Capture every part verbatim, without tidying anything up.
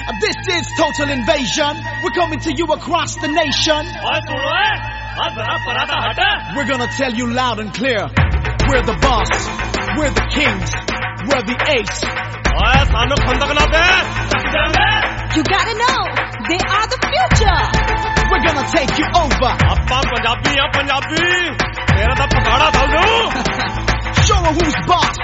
This is Total Invasion. We're coming to you across the nation. We're gonna tell you loud and clear. We're the boss. We're the kings. We're the ace. You gotta know, they are the future. We're gonna take you over. Show 'em who's boss.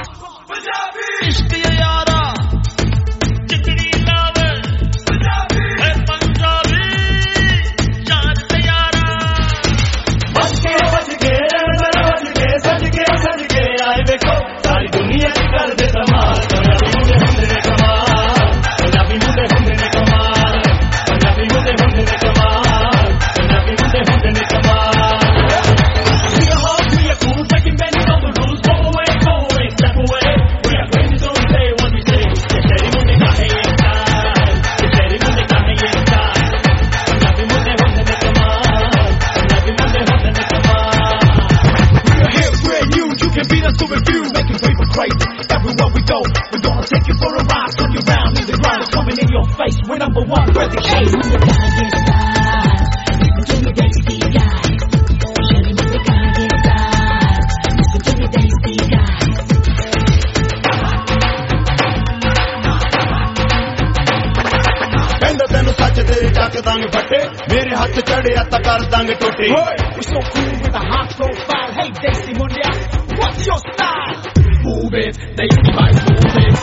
Everywhere we go, we're gonna take you for a ride. Turn you round in the ground, it's coming in your face. We're number one, we're the case. We're the guy get style. Listen to me, Daisy guy. Show me the guy get style. Listen to me, Daisy guy. ਕਹਿੰਦਾ ਤੈਨੂੰ ਸੱਚ ਤੇਰੀ ਚੱਕ ਦਾਂਗੇ ਫੱਟੇ ਮੇਰੇ ਹੱਥ ਚੜਿਆ ਤਾਂ ਕਰ ਦਾਂਗੇ ਟੋਟੇ. We're so cool with a hot profile. Hey Daisy Mundia, what's your style? Move it, Daisy boy, move it.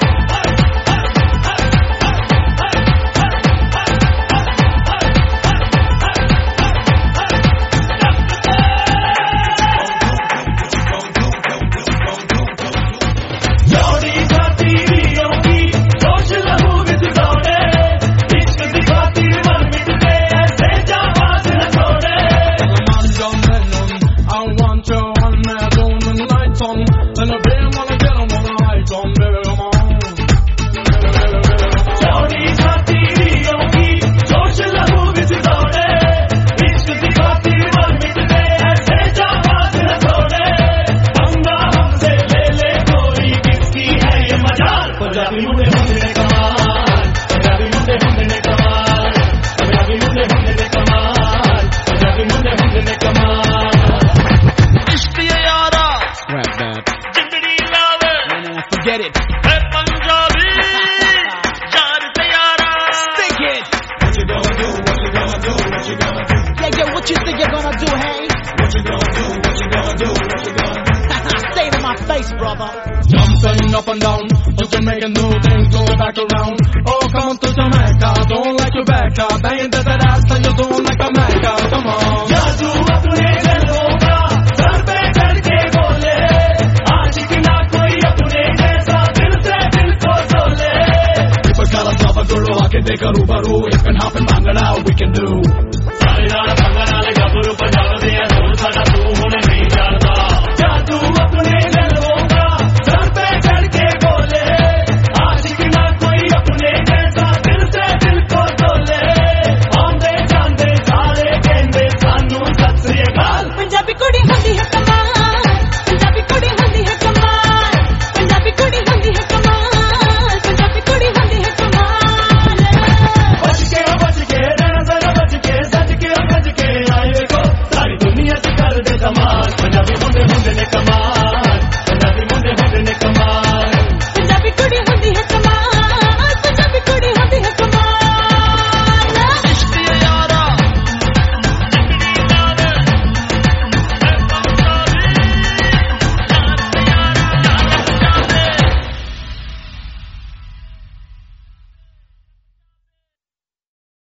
Get it. Hey Punjabi, yaar tayara. Stick it. What you gonna do? What you gonna do? What you gonna do? Yeah, yeah, what you think you're gonna do, hey? What you gonna do? What you gonna do? What you gonna do? Stay in my face, brother. Jumping up and down, just making new things go back around.